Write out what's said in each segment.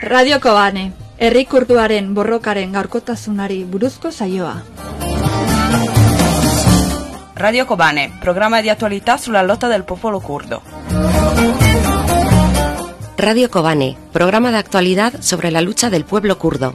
Radio Kobane, herri kurduaren borrokaren gaurkotasunari buruzko saioa. Radio Kobane, programma di attualità sulla lotta del popolo curdo. Radio Kobane, programa de actualidad sobre la lucha del pueblo kurdo.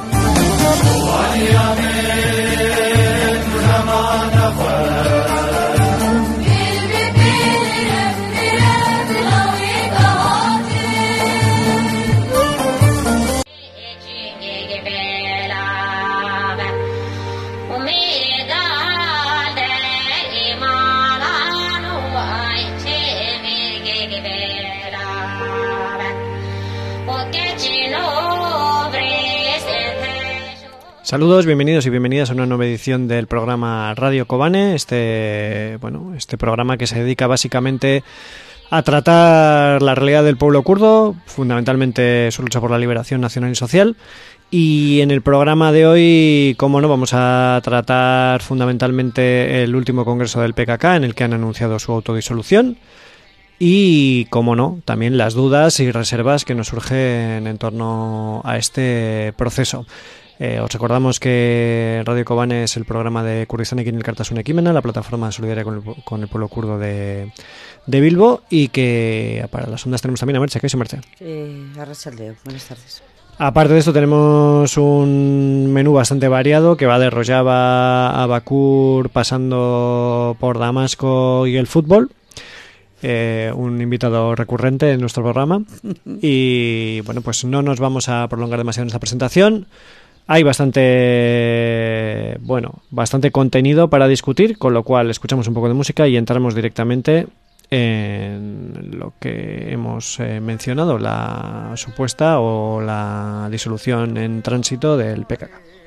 Saludos, bienvenidos y bienvenidas a una nueva edición del programa Radio Kobane, este programa que se dedica básicamente a tratar la realidad del pueblo kurdo, fundamentalmente su lucha por la liberación nacional y social. Y en el programa de hoy, como no, vamos a tratar fundamentalmente el último congreso del PKK, en el que han anunciado su autodisolución. Y, como no, también las dudas y reservas que nos surgen en torno a este proceso. Os recordamos que Radio Kobane es el programa de Kurdistanekin Elkartasun Ekimena, la plataforma solidaria con el pueblo kurdo de Bilbo, y que para las ondas tenemos también a Merche. ¿Qué es Merche? Arratsaldeon, buenas tardes. Aparte de esto tenemos un menú bastante variado que va de Rojava a Bakur, pasando por Damasco y el fútbol. Un invitado recurrente en nuestro programa. Y bueno, pues no nos vamos a prolongar demasiado en esta presentación. Hay bastante contenido para discutir, con lo cual escuchamos un poco de música y entramos directamente en lo que hemos mencionado, la supuesta o la disolución en tránsito del PKK.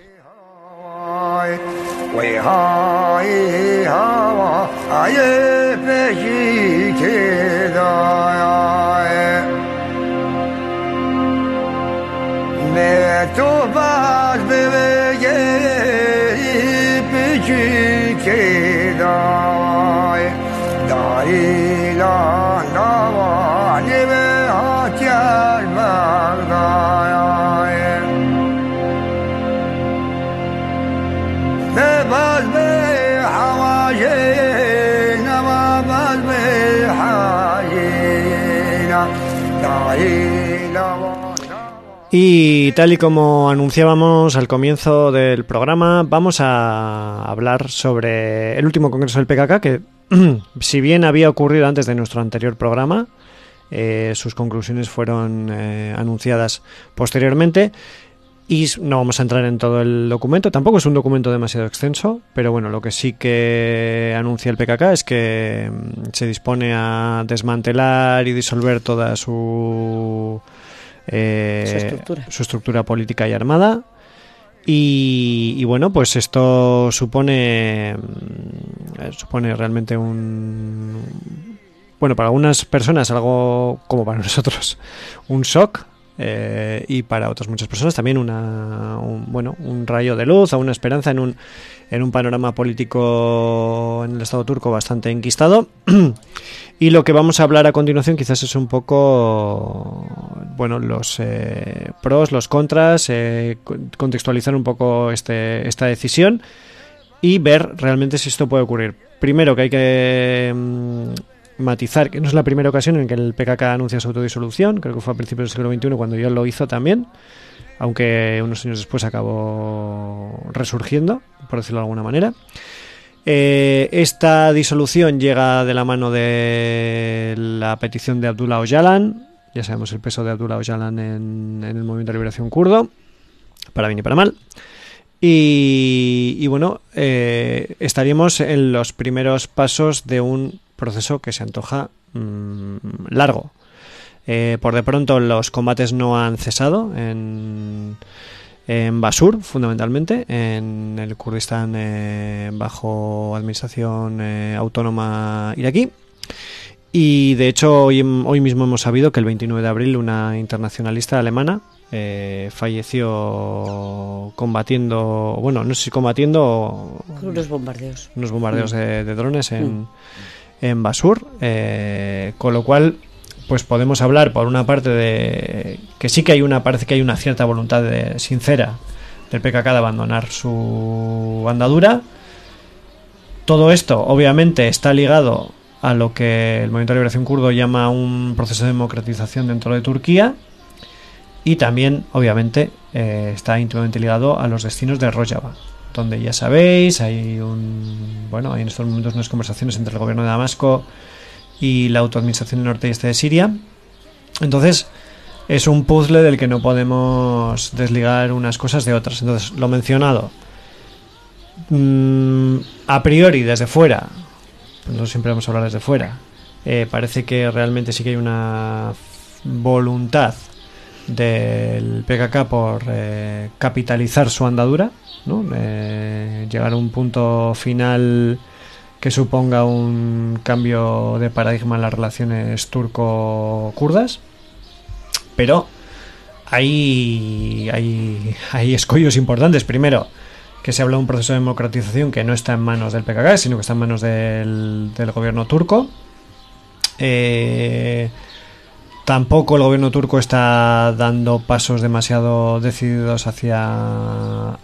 Y tal y como anunciábamos al comienzo del programa, vamos a hablar sobre el último congreso del PKK, que si bien había ocurrido antes de nuestro anterior programa, sus conclusiones fueron anunciadas posteriormente. Y no vamos a entrar en todo el documento, tampoco es un documento demasiado extenso, pero bueno, lo que sí que anuncia el PKK es que se dispone a desmantelar y disolver toda su estructura política y armada. Y bueno, pues esto supone realmente para algunas personas algo, como para nosotros, un shock. Y para otras muchas personas también un rayo de luz o una esperanza en un panorama político en el Estado turco bastante enquistado. Y lo que vamos a hablar a continuación quizás es un poco los pros, los contras, contextualizar un poco esta decisión y ver realmente si esto puede ocurrir. Primero, que hay que matizar que no es la primera ocasión en que el PKK anuncia su autodisolución. Creo que fue a principios del siglo XXI cuando ya lo hizo también, aunque unos años después acabó resurgiendo, por decirlo de alguna manera. Esta disolución llega de la mano de la petición de Abdullah Öcalan. Ya sabemos el peso de Abdullah Öcalan en el movimiento de liberación kurdo, para bien y para mal. Y bueno, estaríamos en los primeros pasos de un proceso que se antoja largo. Por de pronto los combates no han cesado en Basur, fundamentalmente, en el Kurdistán bajo administración autónoma iraquí. Y de hecho hoy mismo hemos sabido que el 29 de abril una internacionalista alemana falleció combatiendo, no sé si combatiendo, con unos bombardeos de drones en Basur, con lo cual pues podemos hablar por una parte de que sí que parece que hay una cierta voluntad sincera del PKK de abandonar su andadura. Todo esto obviamente está ligado a lo que el Movimiento de Liberación Kurdo llama un proceso de democratización dentro de Turquía, y también obviamente está íntimamente ligado a los destinos de Rojava, donde ya sabéis hay hay en estos momentos unas conversaciones entre el gobierno de Damasco y la autoadministración del norte y este de Siria. Entonces es un puzzle del que no podemos desligar unas cosas de otras. Entonces, lo mencionado, a priori desde fuera, nosotros siempre vamos a hablar desde fuera, parece que realmente sí que hay una voluntad del PKK por capitalizar su andadura, ¿no? Llegar a un punto final que suponga un cambio de paradigma en las relaciones turco-kurdas, pero hay escollos importantes. Primero, que se habla de un proceso de democratización que no está en manos del PKK, sino que está en manos del gobierno turco. Tampoco el gobierno turco está dando pasos demasiado decididos hacia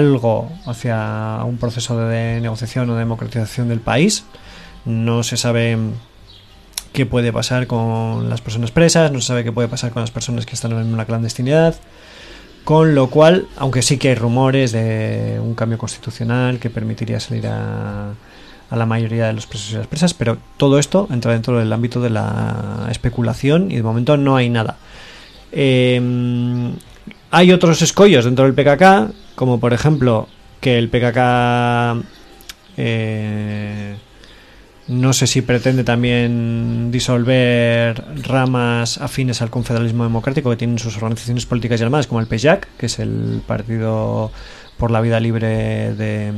un proceso de negociación o de democratización del país. No se sabe qué puede pasar con las personas presas, no se sabe qué puede pasar con las personas que están en una clandestinidad, con lo cual, aunque sí que hay rumores de un cambio constitucional que permitiría salir a la mayoría de los presos y las presas, pero todo esto entra dentro del ámbito de la especulación y de momento no hay nada. Hay otros escollos dentro del PKK, como por ejemplo que el PKK no sé si pretende también disolver ramas afines al confederalismo democrático que tienen sus organizaciones políticas y armadas, como el PEJAK, que es el Partido por la Vida Libre de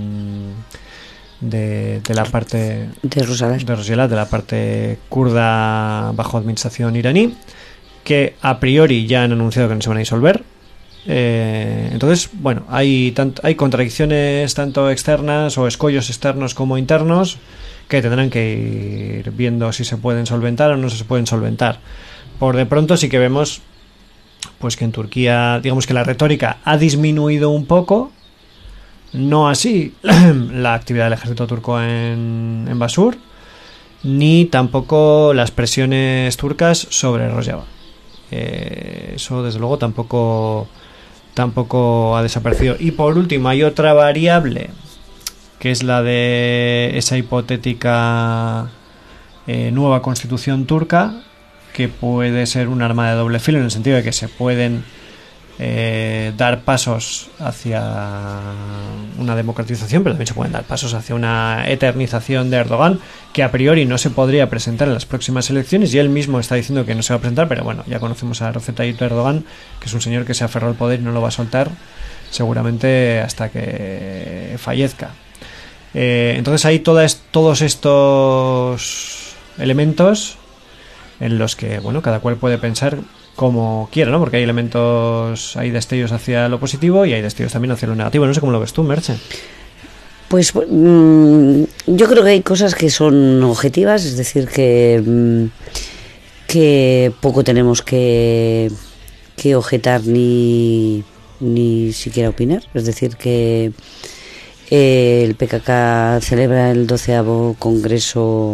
la parte de Rojava, de la parte kurda bajo administración iraní, que a priori ya han anunciado que no se van a disolver. Entonces, bueno, hay contradicciones tanto externas o escollos externos como internos que tendrán que ir viendo si se pueden solventar o no se pueden solventar. Por de pronto sí que vemos pues que en Turquía, digamos que la retórica ha disminuido un poco. No así la actividad del ejército turco en Basur, ni tampoco las presiones turcas sobre Rojava. Eso desde luego tampoco ha desaparecido. Y por último hay otra variable, que es la de esa hipotética nueva constitución turca, que puede ser un arma de doble filo, en el sentido de que se pueden dar pasos hacia una democratización, pero también se pueden dar pasos hacia una eternización de Erdogan, que a priori no se podría presentar en las próximas elecciones, y él mismo está diciendo que no se va a presentar, pero bueno, ya conocemos a Recep Tayyip Erdogan, que es un señor que se aferró al poder y no lo va a soltar seguramente hasta que fallezca. Entonces hay todos estos elementos en los que, bueno, cada cual puede pensar como quiera, ¿no? Porque hay hay destellos hacia lo positivo y hay destellos también hacia lo negativo. No sé cómo lo ves tú, Merche. Pues yo creo que hay cosas que son objetivas, es decir, que poco tenemos que objetar ni siquiera opinar. Es decir, que el PKK celebra el 12º Congreso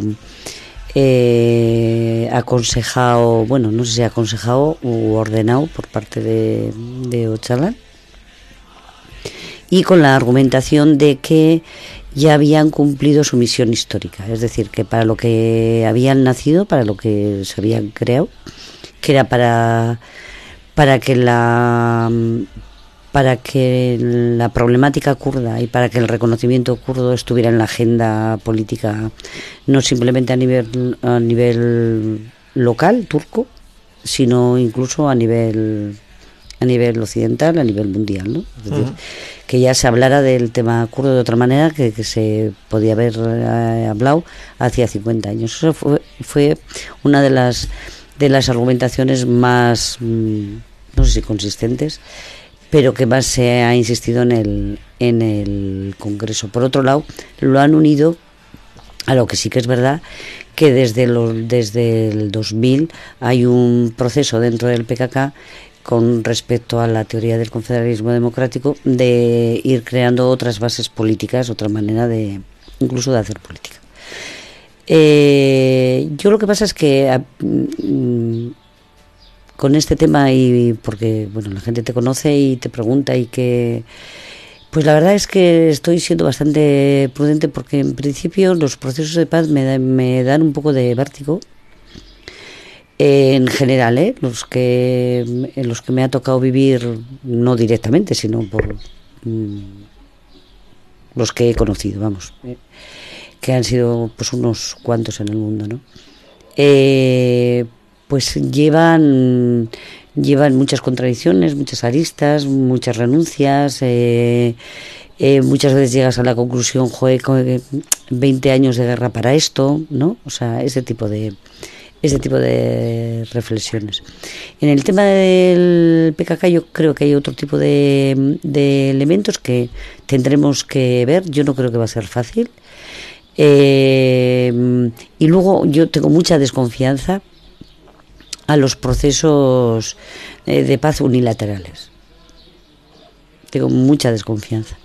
aconsejado, bueno, no sé si aconsejado u ordenado por parte de Öcalan, y con la argumentación de que ya habían cumplido su misión histórica, es decir, que para lo que habían nacido, para lo que se habían creado, que era para que la problemática kurda y para que el reconocimiento kurdo estuviera en la agenda política, no simplemente a nivel local turco, sino incluso a nivel occidental, a nivel mundial, ¿no? Es decir, que ya se hablara del tema kurdo de otra manera que se podía haber hablado hacía 50 años. Eso fue una de las argumentaciones más, no sé si consistentes, pero que más se ha insistido en el Congreso. Por otro lado, lo han unido a lo que sí que es verdad, que desde el 2000 hay un proceso dentro del PKK con respecto a la teoría del confederalismo democrático de ir creando otras bases políticas, otra manera de incluso de hacer política. Yo lo que pasa es que con este tema, y porque bueno, la gente te conoce y te pregunta, y que pues la verdad es que estoy siendo bastante prudente, porque en principio los procesos de paz me dan un poco de vértigo. En general, los que me ha tocado vivir, no directamente, sino por los que he conocido, vamos, que han sido pues unos cuantos en el mundo, ¿no? Pues llevan muchas contradicciones, muchas aristas, muchas renuncias. Muchas veces llegas a la conclusión, joder, 20 años de guerra para esto, ¿no? O sea, ese tipo de reflexiones. En el tema del PKK yo creo que hay otro tipo de elementos que tendremos que ver. Yo no creo que va a ser fácil. Y luego yo tengo mucha desconfianza a los procesos de paz unilaterales. Tengo mucha desconfianza.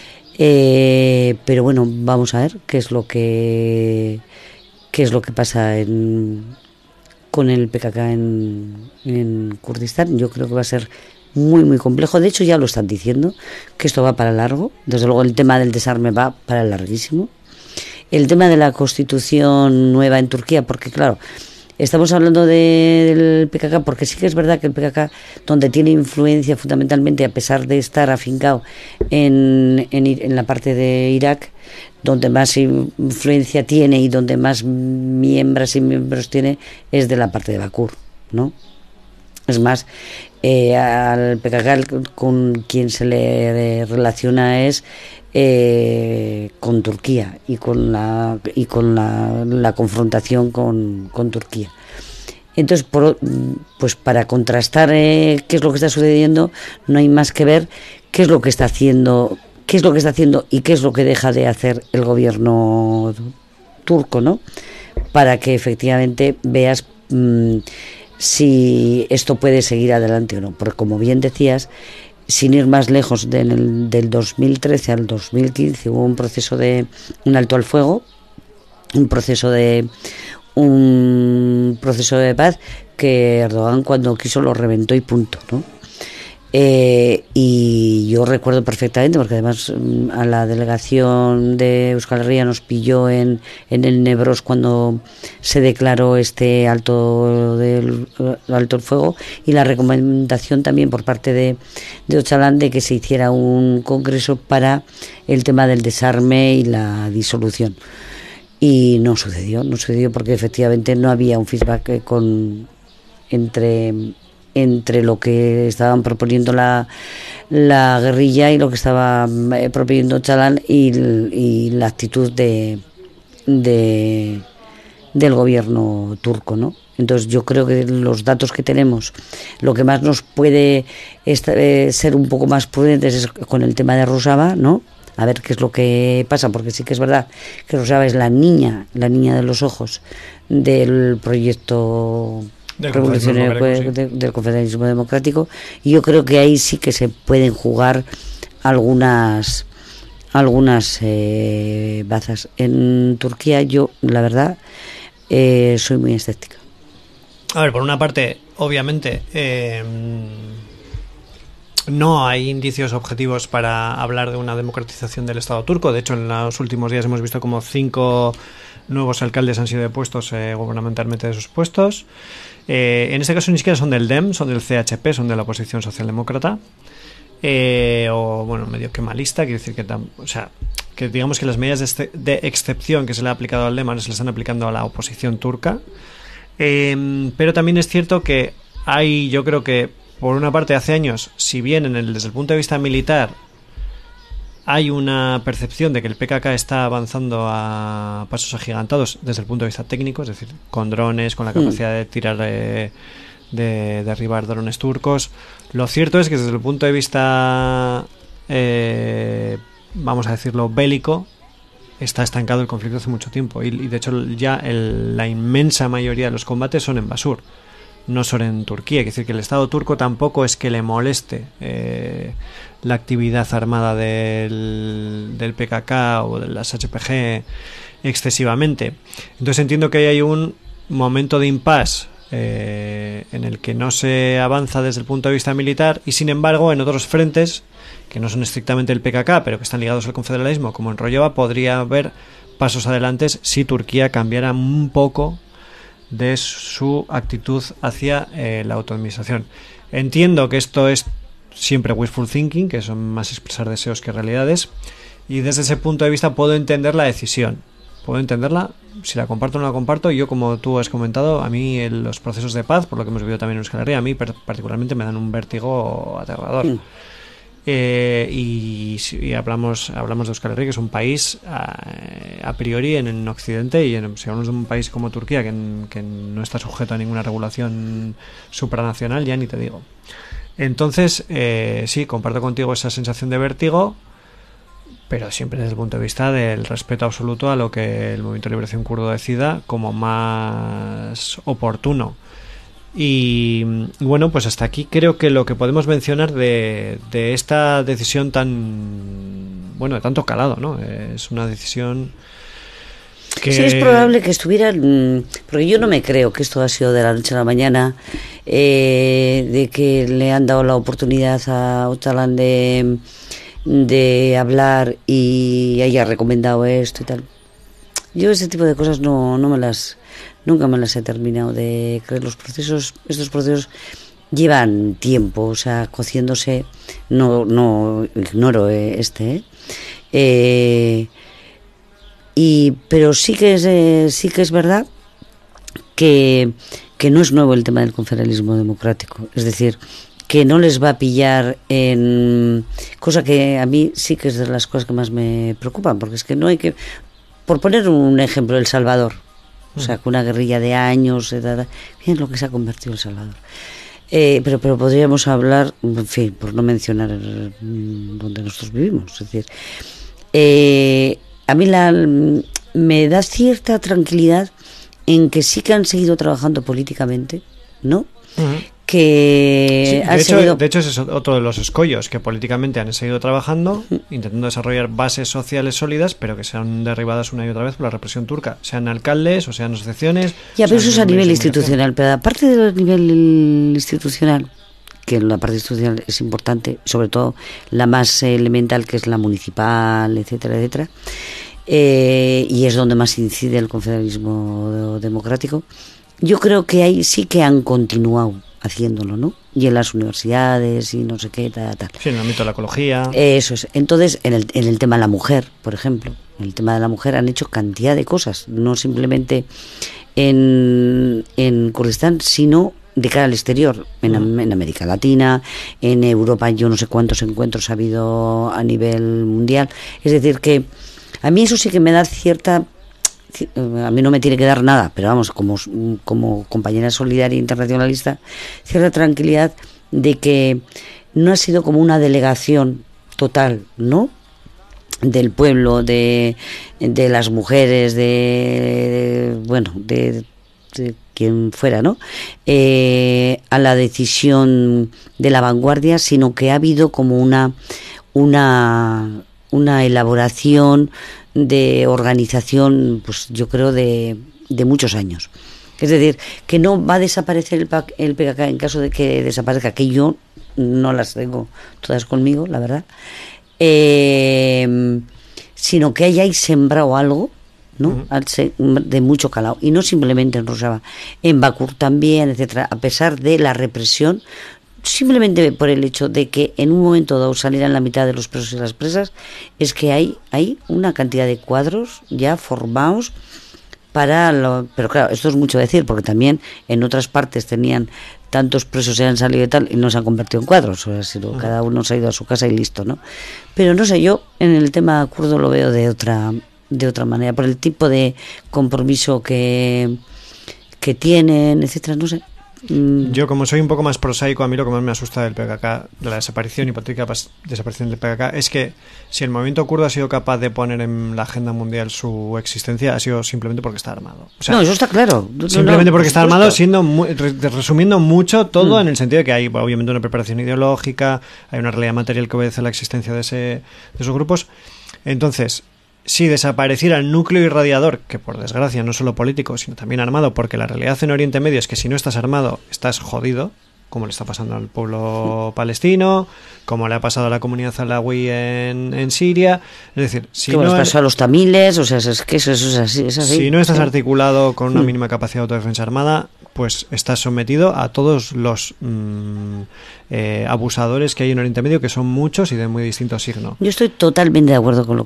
Pero bueno, vamos a ver qué es lo que pasa con el PKK en Kurdistán. Yo creo que va a ser muy muy complejo. De hecho ya lo están diciendo, que esto va para largo. Desde luego el tema del desarme va para larguísimo. El tema de la constitución nueva en Turquía, porque claro, estamos hablando del PKK porque sí que es verdad que el PKK, donde tiene influencia fundamentalmente, a pesar de estar afincado en la parte de Irak, donde más influencia tiene y donde más miembros tiene, es de la parte de Bakur, ¿no? Es más, al PKK con quien se le relaciona es con Turquía y con la confrontación con Turquía. Entonces, pues para contrastar qué es lo que está sucediendo, no hay más que ver qué es lo que está haciendo y qué es lo que deja de hacer el gobierno turco, ¿no? Para que efectivamente veas si esto puede seguir adelante o no. Porque como bien decías, sin ir más lejos, del 2013 al 2015 hubo un proceso de un alto al fuego, un proceso de paz que Erdogan, cuando quiso, lo reventó y punto, ¿no? Y yo recuerdo perfectamente, porque además a la delegación de Euskal Herria nos pilló en el Nebros cuando se declaró este alto el fuego, y la recomendación también por parte de Öcalan de que se hiciera un congreso para el tema del desarme y la disolución. Y no sucedió porque efectivamente no había un feedback entre lo que estaban proponiendo la guerrilla y lo que estaba proponiendo Öcalan y la actitud del gobierno turco, ¿no? Entonces yo creo que los datos que tenemos, lo que más nos puede ser un poco más prudentes es con el tema de Rojava, ¿no? A ver qué es lo que pasa, porque sí que es verdad que Rojava es la niña de los ojos del proyecto revolucionario del confederalismo democrático, y yo creo que ahí sí que se pueden jugar algunas bazas. En Turquía yo, la verdad, soy muy escéptica. A ver, por una parte, obviamente, no hay indicios objetivos para hablar de una democratización del Estado turco. De hecho, en los últimos días hemos visto como 5 nuevos alcaldes han sido depuestos gubernamentalmente de sus puestos. En este caso ni siquiera son del DEM, son del CHP, son de la oposición socialdemócrata, o bueno, medio kemalista. Quiere decir que digamos que las medidas de excepción que se le ha aplicado al DEM ahora se le están aplicando a la oposición turca. Pero también es cierto que yo creo que por una parte, hace años, si bien desde el punto de vista militar hay una percepción de que el PKK está avanzando a pasos agigantados desde el punto de vista técnico, es decir, con drones, con la capacidad de tirar, de derribar drones turcos. Lo cierto es que desde el punto de vista, vamos a decirlo, bélico, está estancado el conflicto hace mucho tiempo y de hecho ya la inmensa mayoría de los combates son en Basur, no son en Turquía. Es decir, que el Estado turco tampoco es que le moleste la actividad armada del PKK o de las HPG excesivamente. Entonces entiendo que hay un momento de impasse en el que no se avanza desde el punto de vista militar y sin embargo en otros frentes que no son estrictamente el PKK pero que están ligados al confederalismo, como en Rojava, podría haber pasos adelante si Turquía cambiara un poco de su actitud hacia la autoadministración. Entiendo que esto es siempre wishful thinking, que son más expresar deseos que realidades, y desde ese punto de vista puedo entender la decisión. Puedo entenderla, si la comparto o no la comparto. Yo, como tú has comentado, a mí los procesos de paz, por lo que hemos vivido también en Euskal Herria, a mí particularmente me dan un vértigo aterrador. Y si hablamos de Euskal Herria, que es un país a priori en Occidente, y si hablamos de un país como Turquía, que no está sujeto a ninguna regulación supranacional, ya ni te digo. Entonces, sí, comparto contigo esa sensación de vértigo, pero siempre desde el punto de vista del respeto absoluto a lo que el Movimiento de Liberación Kurdo decida como más oportuno. Y bueno, pues hasta aquí creo que lo que podemos mencionar de esta decisión de tanto calado, ¿no? Es una decisión que... Sí, es probable que estuvieran, porque yo no me creo que esto ha sido de la noche a la mañana, de que le han dado la oportunidad a Öcalan de hablar y haya recomendado esto y tal. Yo ese tipo de cosas nunca me las he terminado de creer. Estos procesos llevan tiempo, o sea, cociéndose. No ignoro pero sí que es verdad que no es nuevo el tema del confederalismo democrático, es decir, que no les va a pillar en cosa que a mí sí que es de las cosas que más me preocupan, porque es que no hay que, por poner un ejemplo, El Salvador, o sea, con una guerrilla de años, bien lo que se ha convertido El Salvador. Pero podríamos hablar, en fin, por no mencionar donde nosotros vivimos, es decir, a mí me da cierta tranquilidad en que sí que han seguido trabajando políticamente, ¿no? Que sí, de hecho ese es otro de los escollos, que políticamente han seguido trabajando, intentando desarrollar bases sociales sólidas, pero que sean derribadas una y otra vez por la represión turca, sean alcaldes o sean asociaciones. Ya, pero eso es a nivel institucional, pero aparte del nivel institucional, que la parte institucional es importante, sobre todo la más elemental, que es la municipal, etcétera, etcétera, y es donde más incide el confederalismo democrático. Yo creo que ahí sí que han continuado haciéndolo, ¿no? Y en las universidades y no sé qué, tal. Sí, en el ámbito de la ecología. Eso es. Entonces, en el tema de la mujer, por ejemplo, en el tema de la mujer han hecho cantidad de cosas, no simplemente en Kurdistán, sino de cara al exterior, en América Latina, en Europa, yo no sé cuántos encuentros ha habido a nivel mundial. Es decir, que a mí eso sí que me da cierta... A mí no me tiene que dar nada, pero vamos, como compañera solidaria internacionalista, cierta tranquilidad de que no ha sido como una delegación total, ¿no?, del pueblo, de las mujeres, de quien fuera, ¿no?, a la decisión de la vanguardia, sino que ha habido como una elaboración de organización, pues yo creo de muchos años. Es decir, que no va a desaparecer el PKK en caso de que desaparezca, que yo no las tengo todas conmigo, la verdad, sino que hayáis sembrado algo, ¿no?, de mucho calado, y no simplemente en Rojava, en Bakur también, etcétera, a pesar de la represión, simplemente por el hecho de que en un momento dado salieran la mitad de los presos y las presas, es que hay una cantidad de cuadros ya formados pero claro, esto es mucho decir, porque también en otras partes tenían tantos presos, se han salido y tal, y no se han convertido en cuadros, o sea, cada uno se ha ido a su casa y listo, ¿no? Pero no sé, yo en el tema kurdo lo veo de otra manera, por el tipo de compromiso que tienen, etcétera, no sé. Yo, como soy un poco más prosaico, a mí lo que más me asusta del PKK, de la desaparición, hipotética desaparición del PKK, es que si el movimiento kurdo ha sido capaz de poner en la agenda mundial su existencia, ha sido simplemente porque está armado. O sea, no, eso está claro. Simplemente porque está armado, resumiendo mucho todo, en el sentido de que hay obviamente una preparación ideológica, hay una realidad material que obedece a la existencia de esos grupos. Entonces, si desapareciera el núcleo irradiador, que por desgracia no solo político, sino también armado, porque la realidad en Oriente Medio es que si no estás armado, estás jodido, como le está pasando al pueblo palestino, como le ha pasado a la comunidad alawí en Siria. Es decir, si no pasó a los tamiles, o sea, es que eso es así. Si no estás articulado con una mínima capacidad de autodefensa armada, pues estás sometido a todos los abusadores que hay en Oriente Medio, que son muchos y de muy distinto signo. Yo estoy totalmente de acuerdo con lo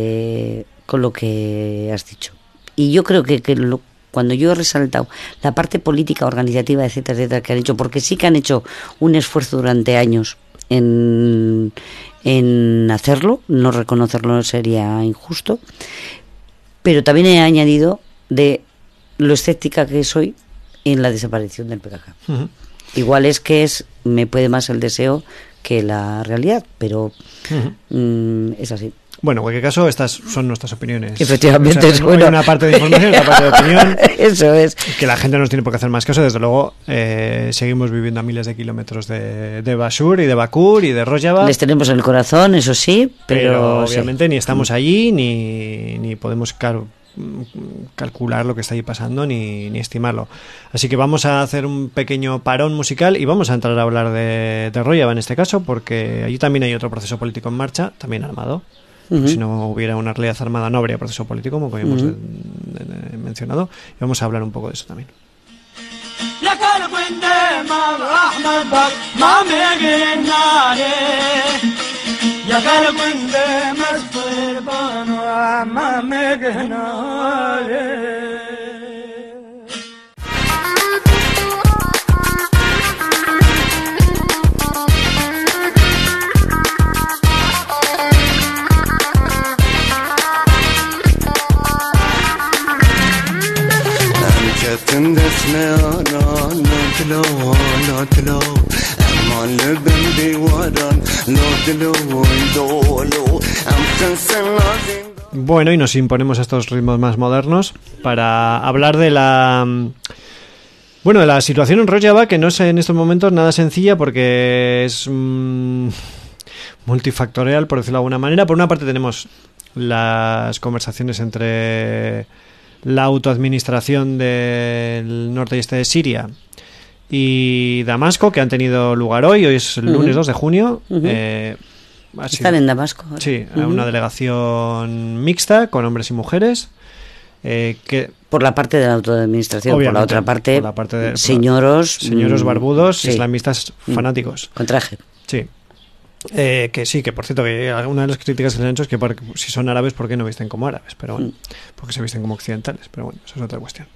que has dicho. Y yo creo que cuando yo he resaltado la parte política, organizativa, etcétera, que han hecho, porque sí que han hecho un esfuerzo durante años en hacerlo, no reconocerlo sería injusto, pero también he añadido de lo escéptica que soy en la desaparición del PKK. Uh-huh. Igual es que me puede más el deseo que la realidad, pero es así. Bueno, en cualquier caso, estas son nuestras opiniones. Efectivamente, o sea, hay una parte de información y otra parte de opinión. Eso es. Que la gente no nos tiene por qué hacer más caso. Desde luego, seguimos viviendo a miles de kilómetros de Bashur y de Bakur y de Rojava. Les tenemos en el corazón, eso sí, pero obviamente sí. Ni estamos allí, ni podemos calcular lo que está ahí pasando, ni estimarlo. Así que vamos a hacer un pequeño parón musical y vamos a entrar a hablar de Rojava en este caso, porque allí también hay otro proceso político en marcha, también armado. Si no hubiera una realidad armada no habría proceso político, como habíamos mencionado, y vamos a hablar un poco de eso también. Bueno, y nos imponemos a estos ritmos más modernos para hablar de la situación en Rojava, que no es en estos momentos nada sencilla porque es multifactorial, por decirlo de alguna manera. Por una parte tenemos las conversaciones entre la autoadministración del norte y este de Siria y Damasco, que han tenido lugar hoy es el lunes 2 de junio. Están en Damasco. Sí, una delegación mixta con hombres y mujeres. Que por la parte de la autoadministración, por la otra parte, señoros barbudos, sí, islamistas fanáticos. Con traje. Sí. Que por cierto, que una de las críticas que se han hecho es que si son árabes, ¿por qué no visten como árabes? Pero bueno, porque se visten como occidentales, pero bueno, eso es otra cuestión.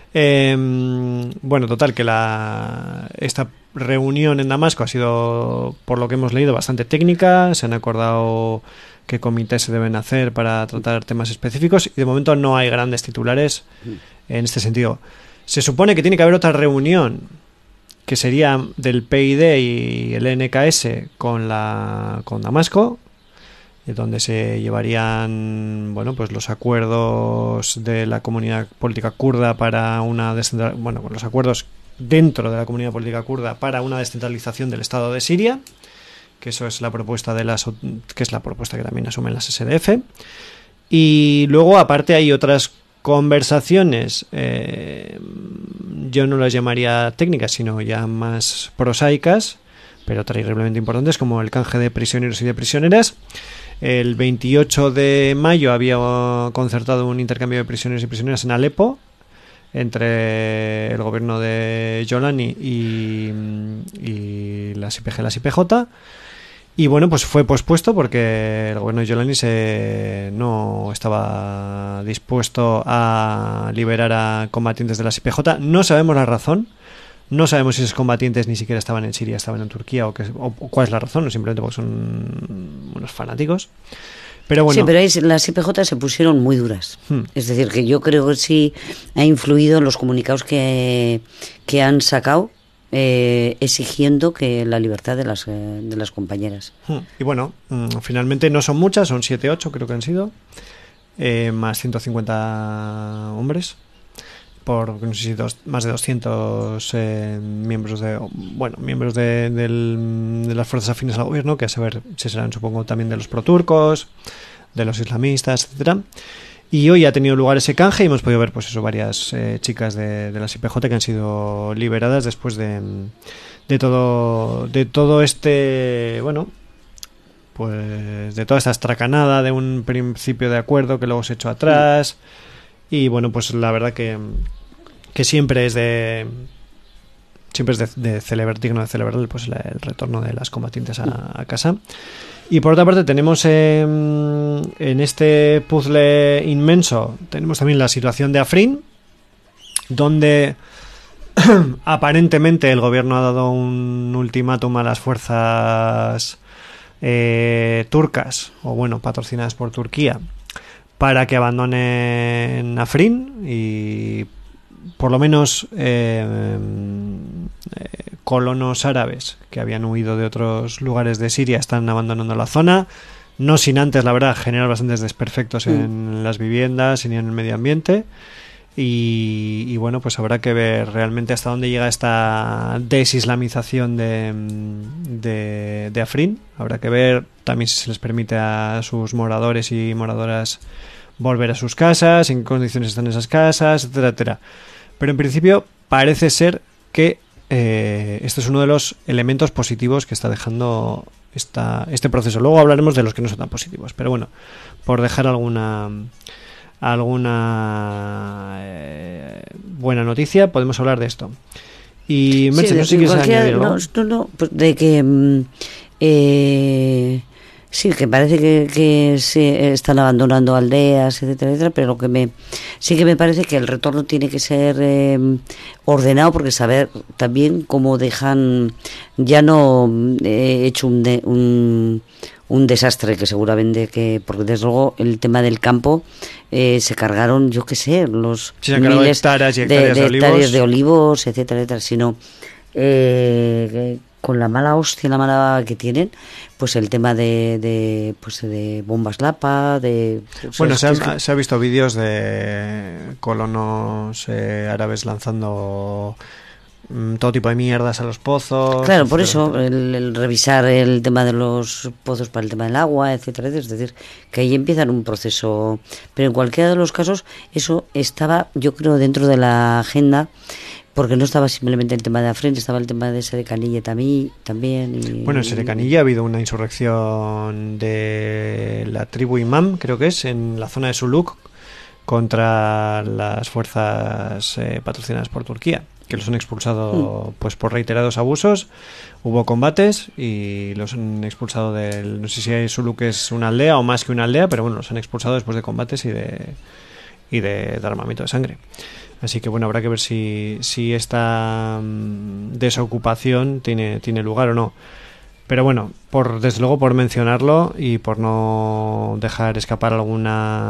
Bueno, total, que esta reunión en Damasco ha sido, por lo que hemos leído, bastante técnica. Se han acordado qué comités se deben hacer para tratar temas específicos y de momento no hay grandes titulares en este sentido. Se supone que tiene que haber otra reunión que sería del PID y el NKS con Damasco, donde se llevarían pues los acuerdos de la comunidad política kurda para los acuerdos dentro de la comunidad política kurda para una descentralización del Estado de Siria, que eso es la propuesta que es la propuesta que también asumen las SDF. Y luego aparte hay otras conversaciones, yo no las llamaría técnicas, sino ya más prosaicas, pero terriblemente importantes, como el canje de prisioneros y de prisioneras. El 28 de mayo había concertado un intercambio de prisioneros y prisioneras en Alepo entre el gobierno de Jolani y las IPG, las IPJ. Y bueno, pues fue pospuesto porque el gobierno de Jolani no estaba dispuesto a liberar a combatientes de las IPJ. No sabemos la razón. No sabemos si esos combatientes ni siquiera estaban en Siria, estaban en Turquía o cuál es la razón, o simplemente porque son unos fanáticos. Pero bueno. Sí, pero las IPJ se pusieron muy duras. Es decir, que yo creo que sí ha influido en los comunicados que han sacado exigiendo que la libertad de las compañeras. Y bueno, finalmente no son muchas, son 7, 8 creo que han sido, más 150 hombres, por no sé si más de 200 miembros de las fuerzas afines al gobierno, que a saber si serán, supongo, también de los proturcos, de los islamistas, etcétera. Y hoy ha tenido lugar ese canje y hemos podido ver, pues eso, varias chicas de las IPJ que han sido liberadas después de todo este, bueno, pues de toda esta estracanada de un principio de acuerdo que luego se echó atrás. Y bueno, pues la verdad que siempre es de celebrar, digno de celebrar, pues el retorno de las combatientes a casa. Y por otra parte tenemos en este puzzle inmenso, tenemos también la situación de Afrin, donde aparentemente el gobierno ha dado un ultimátum a las fuerzas turcas, o bueno, patrocinadas por Turquía, para que abandonen Afrin, y por lo menos colonos árabes que habían huido de otros lugares de Siria están abandonando la zona, no sin antes, la verdad, generar bastantes desperfectos en las viviendas y en el medio ambiente. Y bueno, pues habrá que ver realmente hasta dónde llega esta desislamización de Afrin. Habrá que ver también si se les permite a sus moradores y moradoras volver a sus casas, en qué condiciones están esas casas, etcétera, etcétera. Pero en principio parece ser que este es uno de los elementos positivos que está dejando este proceso. Luego hablaremos de los que no son tan positivos, pero bueno, por dejar alguna buena noticia, podemos hablar de esto. Y Merche, no sé si quieres añadir algo. No, pues de que sí, que parece que se están abandonando aldeas, etcétera, etcétera, pero lo que sí que me parece que el retorno tiene que ser ordenado, porque saber también cómo dejan, ya no hecho un desastre, que seguramente porque desde luego el tema del campo se cargaron, yo qué sé, los miles de hectáreas de olivos, etcétera, etcétera, sino con la mala que tienen, pues el tema de bombas Lapa, bueno, se ha visto vídeos de colonos árabes lanzando todo tipo de mierdas a los pozos. Claro, por eso el revisar el tema de los pozos para el tema del agua, etcétera, etcétera. Es decir, que ahí empiezan un proceso, pero en cualquiera de los casos eso estaba, yo creo, dentro de la agenda, porque no estaba simplemente el tema de Afrin, estaba el tema de Serecanilla también. Bueno, en Serecanilla ha habido una insurrección de la tribu Imam, creo que es, en la zona de Suluk, contra las fuerzas patrocinadas por Turquía, que los han expulsado pues por reiterados abusos. Hubo combates y los han expulsado del, no sé si Suluk es una aldea o más que una aldea, pero bueno, los han expulsado después de combates y de armamento de sangre. Así que bueno, habrá que ver si esta desocupación tiene lugar o no. Pero bueno, desde luego por mencionarlo y por no dejar escapar algún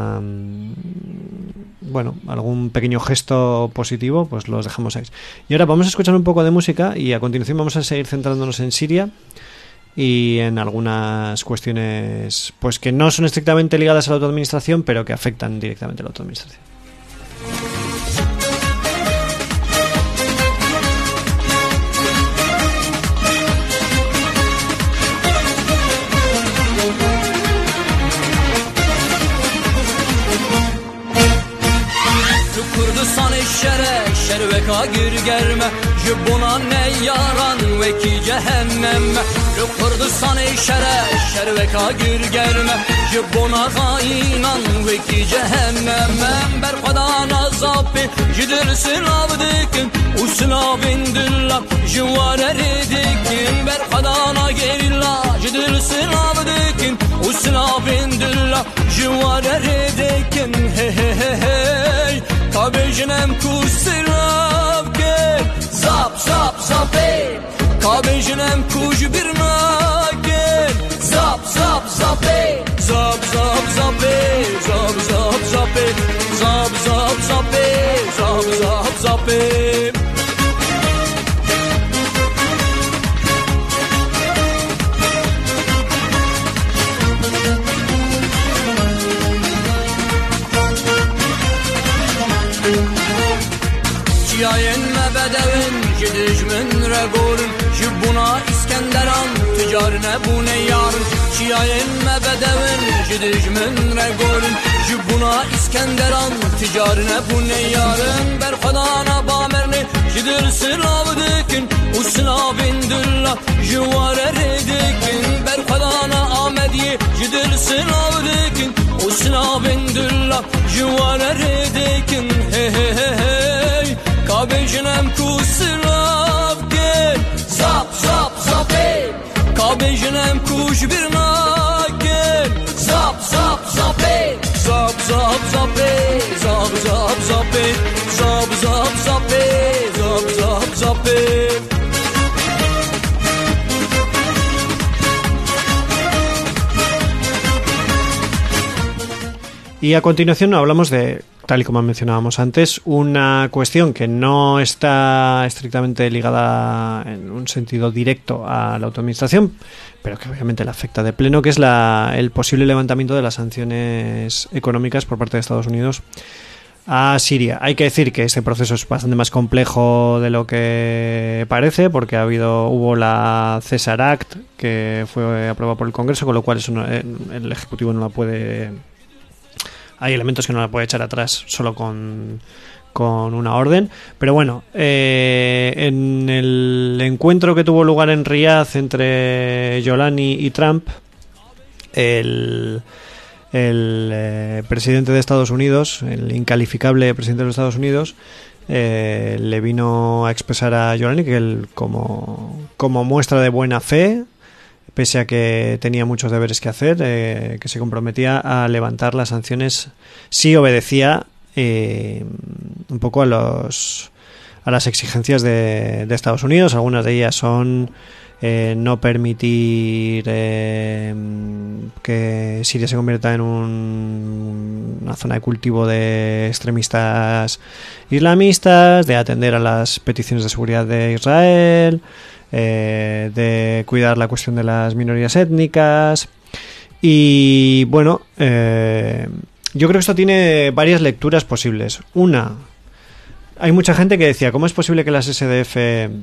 pequeño gesto positivo, pues los dejamos ahí. Y ahora vamos a escuchar un poco de música y a continuación vamos a seguir centrándonos en Siria y en algunas cuestiones pues que no son estrictamente ligadas a la autoadministración, pero que afectan directamente a la autoadministración. Şerveka gir germe Jibuna ne yaran ve ki cehenneme Kurdistan şerveka gir germe Jibuna gainan ve ki cehenneme Berkadan azabi jidir sınavdikin U sınavin dilla jivare ridikin Berkadana gerilla jidir sınavdikin U sınavin dilla jivare ridikin He he he hey Kabejnem kusilavke Zap zap zape Kabejnem kuj birnake Zap zap zape Zap zap zape Zap zap zape Zap zap zape Zap zap zape düşmün regorun Jibuna İskenderan Ticarine bu ne yarın Şiayin mebedevin Jidüşmün regorun Jibuna İskenderan Ticarine bu ne yarın Berfadana bamerni Jidir sılavı dikin Usla bindullah Jivare redikin Berfadana Ahmediye Jidir sılavı dikin Usla bindullah Jivare redikin Hey hey hey hey Kabejnem kuslav gel Zap zap zap ey Kabejnem kuş bir gel Zap zap zap ey Zap zap zap ey Zap zap zap ey Zap zap zap ey Zap zap zap ey Y a continuación hablamos de, tal y como mencionábamos antes, una cuestión que no está estrictamente ligada en un sentido directo a la autoadministración, pero que obviamente le afecta de pleno, que es el posible levantamiento de las sanciones económicas por parte de Estados Unidos a Siria. Hay que decir que este proceso es bastante más complejo de lo que parece, porque hubo la Cesar Act, que fue aprobada por el Congreso, con lo cual el Ejecutivo no la puede... Hay elementos que no la puede echar atrás solo con una orden. Pero bueno, en el encuentro que tuvo lugar en Riad entre Yolani y Trump, el presidente de Estados Unidos, el incalificable presidente de los Estados Unidos, le vino a expresar a Yolani que él, como muestra de buena fe, pese a que tenía muchos deberes que hacer, que se comprometía a levantar las sanciones si obedecía un poco a las exigencias de Estados Unidos. Algunas de ellas son no permitir que Siria se convierta en una zona de cultivo de extremistas islamistas, de atender a las peticiones de seguridad de Israel, de cuidar la cuestión de las minorías étnicas. Y bueno, yo creo que esto tiene varias lecturas posibles. Una, hay mucha gente que decía, ¿cómo es posible que las SDF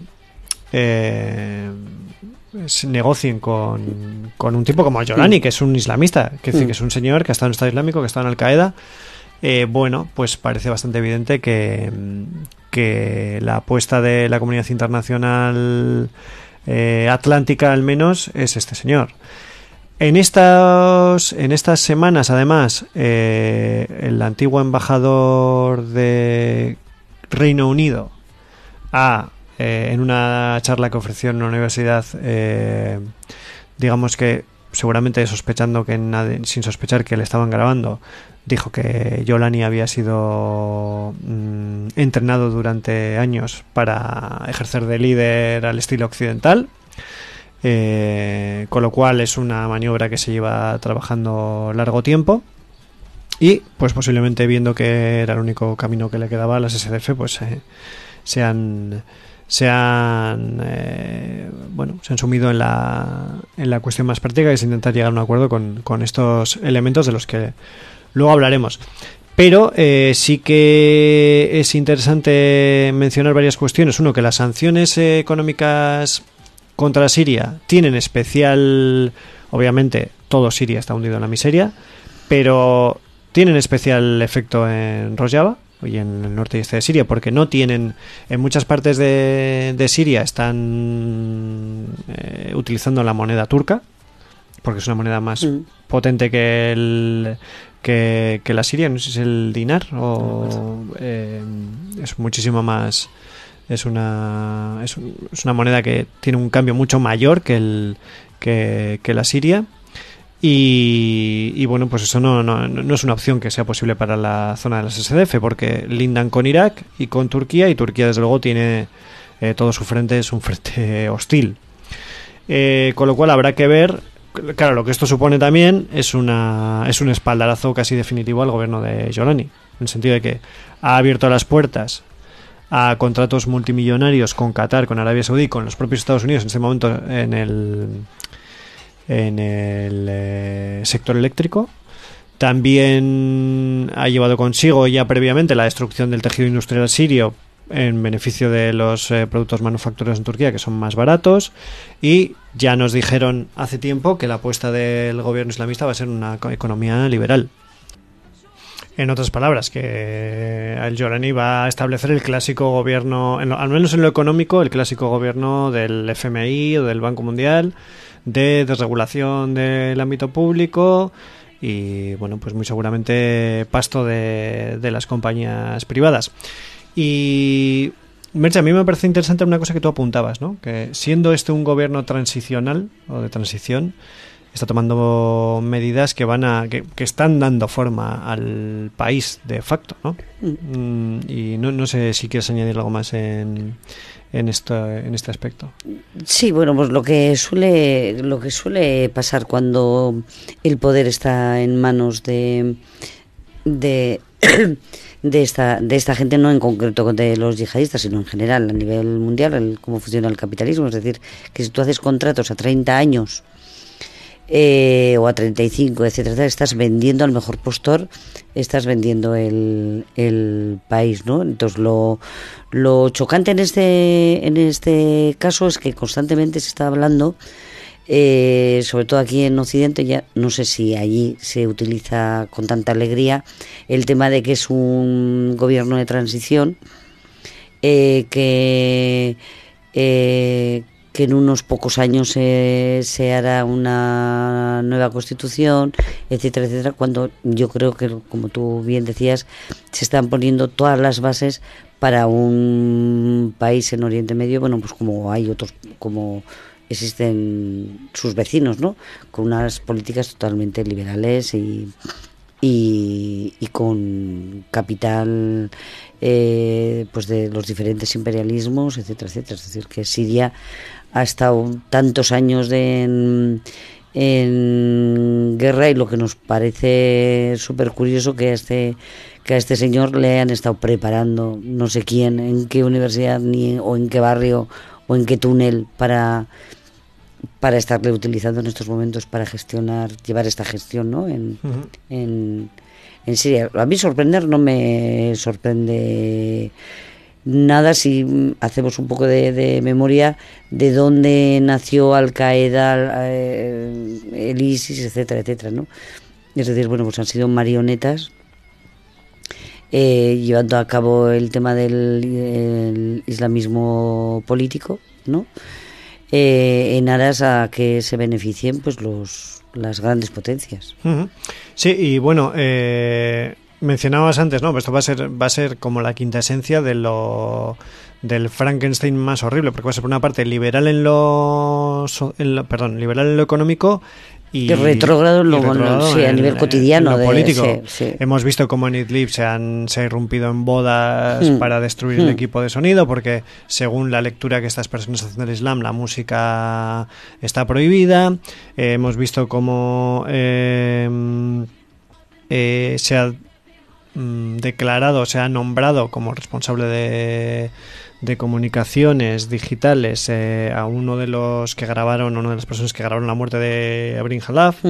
se negocien con un tipo como Yolani, que es un islamista, que es un señor que ha estado en el Estado Islámico, que ha estado en Al-Qaeda? Bueno, pues parece bastante evidente que la apuesta de la comunidad internacional atlántica, al menos, es este señor. En estas semanas, además, el antiguo embajador de Reino Unido en una charla que ofreció en una universidad, digamos que seguramente sospechando sin sospechar que le estaban grabando, dijo que Yolani había sido entrenado durante años para ejercer de líder al estilo occidental, con lo cual es una maniobra que se lleva trabajando largo tiempo, y pues posiblemente, viendo que era el único camino que le quedaba a las SDF, pues se han sumido en la cuestión más práctica, que es intentar llegar a un acuerdo con estos elementos de los que luego hablaremos. Pero sí que es interesante mencionar varias cuestiones. Uno, que las sanciones económicas contra Siria tienen especial... Obviamente, todo Siria está hundido en la miseria, pero tienen especial efecto en Rojava y en el norte y este de Siria, porque no tienen... En muchas partes de Siria están utilizando la moneda turca, porque es una moneda más potente que la siria. No sé si es el dinar o es muchísimo más. Es una moneda que tiene un cambio mucho mayor que la siria. Y bueno, pues eso no es una opción que sea posible para la zona de las SDF, porque lindan con Irak y con Turquía, y Turquía desde luego tiene todo su frente, es un frente hostil, con lo cual habrá que ver. Claro, lo que esto supone también es un espaldarazo casi definitivo al gobierno de Yolani, en el sentido de que ha abierto las puertas a contratos multimillonarios con Qatar, con Arabia Saudí, con los propios Estados Unidos en este momento en el sector eléctrico. También ha llevado consigo ya previamente la destrucción del tejido industrial sirio en beneficio de los productos manufacturados en Turquía, que son más baratos, y ya nos dijeron hace tiempo que la apuesta del gobierno islamista va a ser una economía liberal. En otras palabras, que al-Jolani va a establecer el clásico gobierno, al menos en lo económico, el clásico gobierno del FMI o del Banco Mundial, de desregulación del ámbito público y, bueno, pues muy seguramente pasto de las compañías privadas. Y, Merche, a mí me parece interesante una cosa que tú apuntabas, ¿no? Que siendo este un gobierno transicional o de transición, está tomando medidas que que están dando forma al país de facto, ¿no? Y no sé si quieres añadir algo más en este aspecto. Sí, bueno, pues lo que suele pasar cuando el poder está en manos de esta gente, no en concreto de los yihadistas, sino en general a nivel mundial, cómo funciona el capitalismo. Es decir, que si tú haces contratos a 30 años o a 35, etcétera, estás vendiendo al mejor postor, estás vendiendo el país, ¿no? Entonces lo chocante en este caso es que constantemente se está hablando, sobre todo aquí en Occidente, ya no sé si allí se utiliza con tanta alegría, el tema de que es un gobierno de transición, que en unos pocos años se hará una nueva constitución, etcétera, etcétera, cuando yo creo que, como tú bien decías, se están poniendo todas las bases para un país en Oriente Medio, bueno, pues como hay otros, como existen sus vecinos, ¿no? Con unas políticas totalmente liberales y con capital pues de los diferentes imperialismos, etcétera, etcétera. Es decir, que Siria ha estado tantos años en guerra, y lo que nos parece súper curioso que a este señor le han estado preparando no sé quién, en qué universidad o en qué barrio o en qué túnel para estarle utilizando en estos momentos para llevar esta gestión, ¿no? En Siria. A mí sorprender no me sorprende nada si hacemos un poco de memoria de dónde nació Al-Qaeda, el ISIS, etcétera, etcétera, ¿no? Es decir, bueno, pues han sido marionetas llevando a cabo el tema del islamismo político, ¿no? En aras a que se beneficien pues las grandes potencias. Sí, y bueno, mencionabas antes, ¿no? Esto va a ser como la quinta esencia del Frankenstein más horrible, porque va a ser por una parte liberal en lo económico y retrógrado a nivel cotidiano, en lo político. Sí. Hemos visto cómo en Idlib se ha irrumpido en bodas para destruir el equipo de sonido, porque según la lectura que estas personas hacen del Islam, la música está prohibida. Hemos visto cómo se ha declarado, se ha nombrado como responsable de comunicaciones digitales a una de las personas que grabaron la muerte de Abrin Jalaf.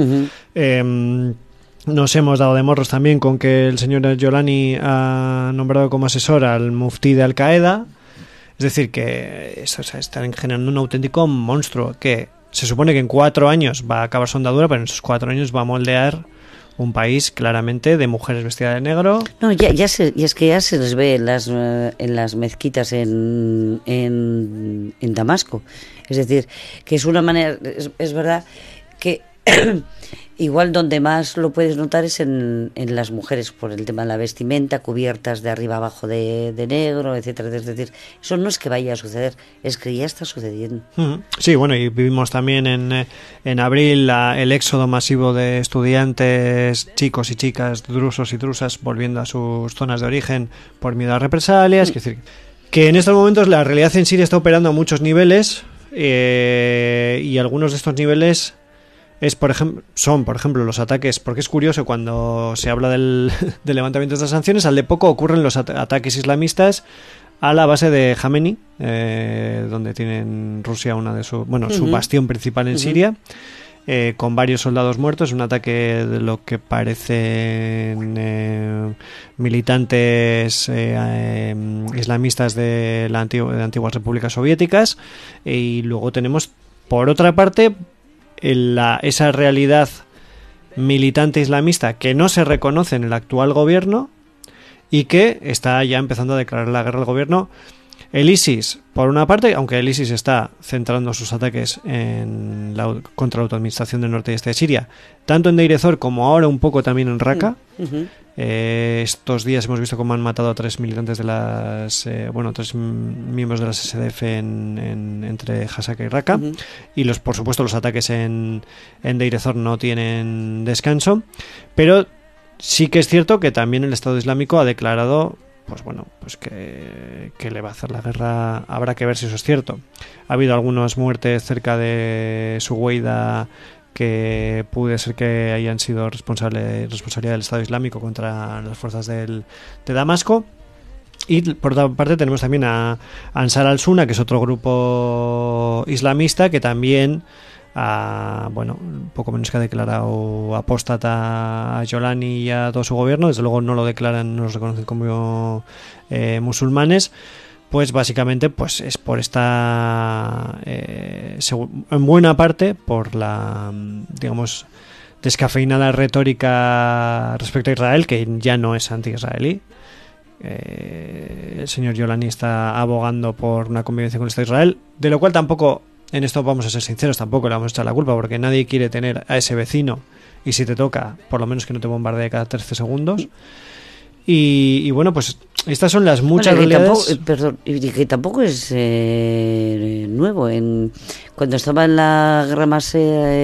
Nos hemos dado de morros también con que el señor al-Jolani ha nombrado como asesor al muftí de Al-Qaeda. Es decir, que están generando un auténtico monstruo que se supone que en 4 años va a acabar su andadura, pero en esos 4 años va a moldear un país claramente de mujeres vestidas de negro. No, y es que ya se les ve en las mezquitas en Damasco. Es decir, que es una manera, es verdad que igual donde más lo puedes notar es en las mujeres, por el tema de la vestimenta, cubiertas de arriba abajo de negro, etcétera. Es decir, eso no es que vaya a suceder, es que ya está sucediendo. Sí, bueno, y vivimos también en abril el éxodo masivo de estudiantes, chicos y chicas, drusos y drusas, volviendo a sus zonas de origen por miedo a represalias. Es decir, que en estos momentos la realidad en Siria está operando a muchos niveles, y algunos de estos niveles son, por ejemplo, los ataques, porque es curioso cuando se habla del levantamiento de estas sanciones, al de poco ocurren los ataques islamistas a la base de Jamenei, donde tienen Rusia su bastión principal en Siria. con varios soldados muertos, un ataque de lo que parecen militantes islamistas de antiguas repúblicas soviéticas. Y luego tenemos, por otra parte, esa realidad militante islamista que no se reconoce en el actual gobierno y que está ya empezando a declarar la guerra al gobierno. El ISIS, por una parte, aunque el ISIS está centrando sus ataques contra la autoadministración del norte y este de Siria, tanto en Deir ez-Zor como ahora un poco también en Raqqa. Estos días hemos visto cómo han matado a 3 militantes de tres miembros de las SDF entre Hasaka y Raqqa. Y por supuesto los ataques en Deir ez-Zor no tienen descanso, pero sí que es cierto que también el Estado Islámico ha declarado que le va a hacer la guerra. Habrá que ver si eso es cierto. Ha habido algunas muertes cerca de Suweida que puede ser que hayan sido responsabilidad del Estado Islámico contra las fuerzas de Damasco. Y por otra parte tenemos también a Ansar al-Sunna, que es otro grupo islamista que también poco menos que ha declarado apóstata a Jolani y a todo su gobierno. Desde luego no lo declaran, no los reconocen como musulmanes. Pues básicamente pues es por esta en buena parte por la, digamos, descafeinada retórica respecto a Israel, que ya no es anti-israelí. El señor Jolani está abogando por una convivencia con el Estado de Israel, de lo cual tampoco, en esto vamos a ser sinceros, tampoco le vamos a echar la culpa, porque nadie quiere tener a ese vecino, y si te toca, por lo menos que no te bombardee cada 13 segundos. Y bueno, pues estas son las muchas realidades. Que tampoco es nuevo. Cuando estaba en la guerra más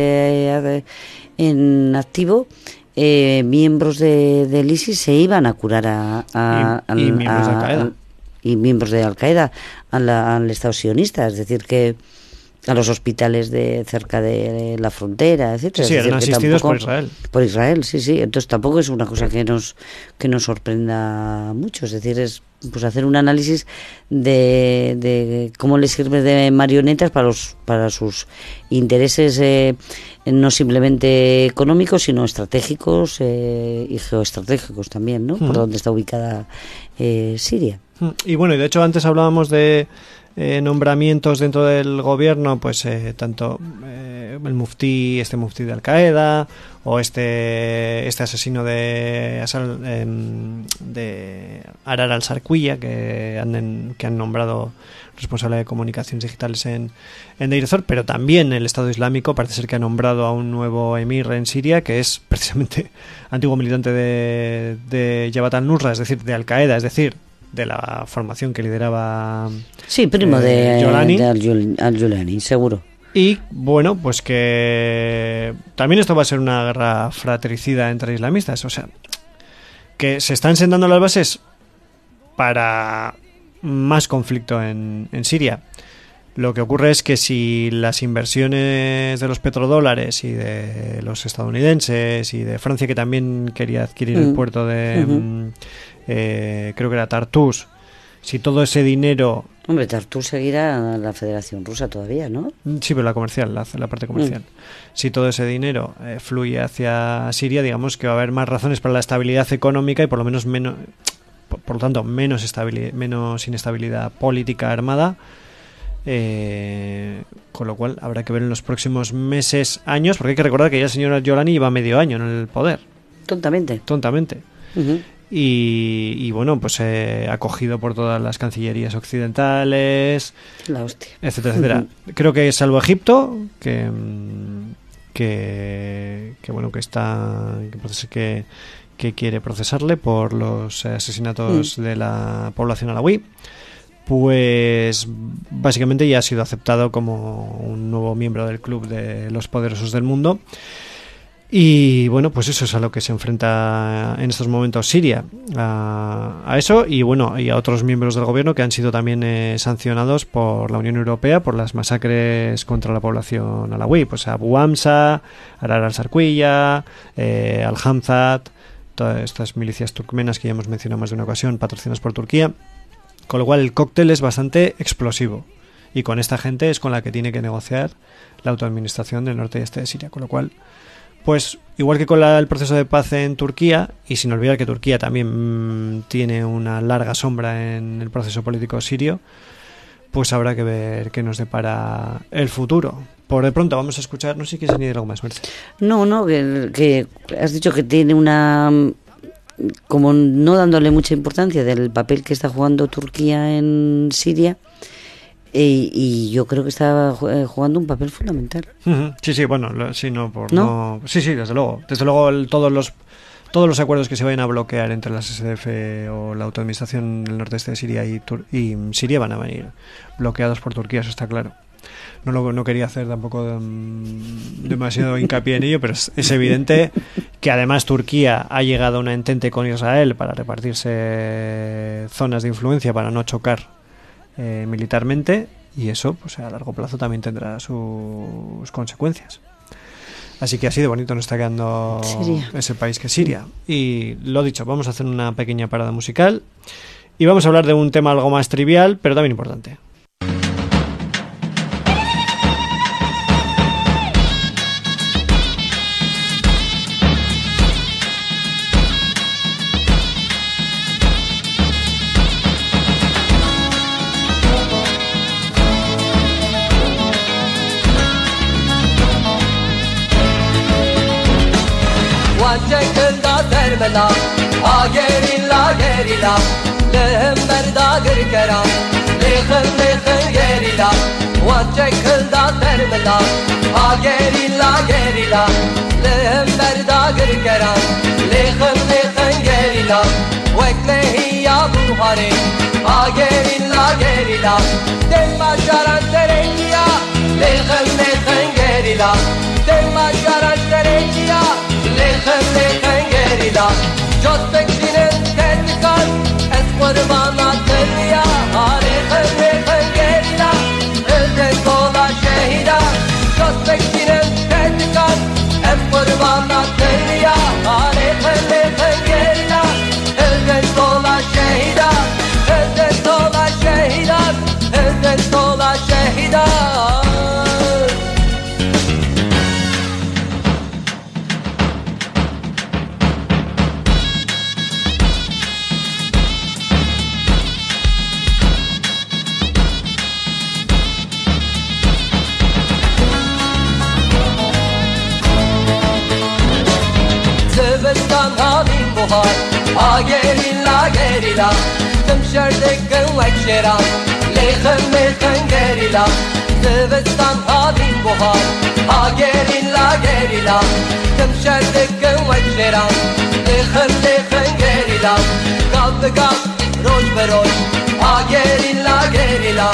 en activo, miembros del ISIS se iban a curar y miembros de Al-Qaeda. Y miembros de Al-Qaeda al Estado sionista, es decir, que a los hospitales cerca de la frontera, etcétera. Sí, eran asistidos por Israel. Por Israel, sí. Entonces tampoco es una cosa que nos sorprenda mucho. Es decir, es pues hacer un análisis de cómo les sirve de marionetas para sus intereses, no simplemente económicos, sino estratégicos y geoestratégicos también, ¿no? Por donde está ubicada Siria. Y bueno, y de hecho antes hablábamos de nombramientos dentro del gobierno, pues tanto el muftí de Al-Qaeda o este asesino de Arar al-Sarquiya que han nombrado responsable de comunicaciones digitales en Deir ez-Zor, pero también el Estado Islámico parece ser que ha nombrado a un nuevo emir en Siria, que es precisamente antiguo militante de Jabhat al-Nusra, es decir, de Al-Qaeda, es decir, de la formación que lideraba primo de Jolani. Al-Jolani, seguro. Y bueno, pues que también esto va a ser una guerra fratricida entre islamistas, o sea, que se están sentando las bases para más conflicto en Siria. Lo que ocurre es que si las inversiones de los petrodólares y de los estadounidenses y de Francia, que también quería adquirir el puerto de creo que era Tartus, si todo ese dinero... Hombre, Tartus seguirá la Federación Rusa todavía, ¿no? Sí, pero la comercial, la parte comercial. Si todo ese dinero fluye hacia Siria, digamos que va a haber más razones para la estabilidad económica y por lo menos por lo tanto menos inestabilidad política armada. Con lo cual habrá que ver en los próximos meses, años, porque hay que recordar que ya el señor Jolani lleva medio año en el poder. Tontamente. Y bueno, pues acogido por todas las cancillerías occidentales, la hostia, etcétera. Creo que salvo Egipto, que bueno, que parece que quiere procesarle por los asesinatos de la población alawí, pues básicamente ya ha sido aceptado como un nuevo miembro del club de los poderosos del mundo. Y bueno, pues eso es a lo que se enfrenta en estos momentos Siria, a eso y bueno, y a otros miembros del gobierno que han sido también sancionados por la Unión Europea por las masacres contra la población alawí, pues Abu Hamza, Arar al-Sarquiya, Al-Hamzat, todas estas milicias turkmenas que ya hemos mencionado más de una ocasión, patrocinadas por Turquía, con lo cual el cóctel es bastante explosivo y con esta gente es con la que tiene que negociar la autoadministración del norte y este de Siria, con lo cual, pues igual que con el proceso de paz en Turquía, y sin olvidar que Turquía también tiene una larga sombra en el proceso político sirio, pues habrá que ver qué nos depara el futuro. Por de pronto vamos a escuchar, no sé si quieres añadir algo más, Merce. No, que has dicho que tiene una... como no dándole mucha importancia del papel que está jugando Turquía en Siria, y yo creo que está jugando un papel fundamental. Sí, bueno, sí, ¿no? Sí, desde luego todos los acuerdos que se vayan a bloquear entre las SDF o la autoadministración del norte-este de Siria y Siria van a venir bloqueados por Turquía, eso está claro. No quería hacer tampoco demasiado hincapié en ello, pero es evidente que además Turquía ha llegado a un entente con Israel para repartirse zonas de influencia para no chocar militarmente, y eso pues a largo plazo también tendrá sus consecuencias. Así que así de bonito nos está quedando Siria, ese país que es Siria. Y lo dicho, vamos a hacer una pequeña parada musical y vamos a hablar de un tema algo más trivial, pero también importante. Termela, agerilla gerilla, lehem merda gerkera, lehem gerilla, wachekilda termela, agerilla gerilla, lehem merda gerkera, lehem gerilla, weklehi ya buhari, agerilla gerilla, demma jaran tereya, lehem gerilla, demma jaran tereya, lehem gerilla. Jostekinin tedikal, esquarbana teria, lehem gerilla, elde dola şehida. Jostekinin tedikal, esquarbana teria, lehem gerilla, elde dola şehida, elde dola şehida, elde dola şehida. Agerilla gerilla, temşerdekın vekşera, lehem gerilla, Zıvıstan halim buhar. Agerilla gerilla, temşerdekın vekşera, lehem gerilla, kaldı kal, roj beroj, agerilla gerilla.